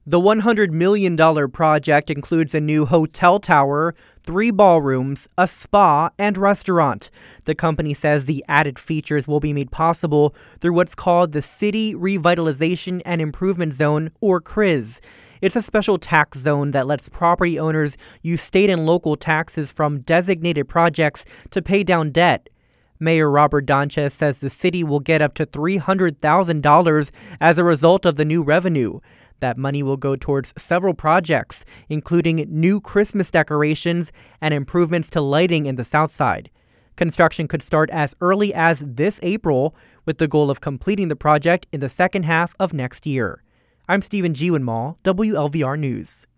The $100 million project includes a new hotel tower, 3 ballrooms, a spa, and restaurant. The company says the added features will be made possible through what's called the City Revitalization and Improvement Zone, or CRIZ. It's a special tax zone that lets property owners use state and local taxes from designated projects to pay down debt. Mayor Robert Dontches says the city will get up to $300,000 as a result of the new revenue. That money will go towards several projects, including new Christmas decorations and improvements to lighting in the South Side. Construction could start as early as this April, with the goal of completing the project in the second half of next year. I'm Stephen G. Winmall, WLVR News.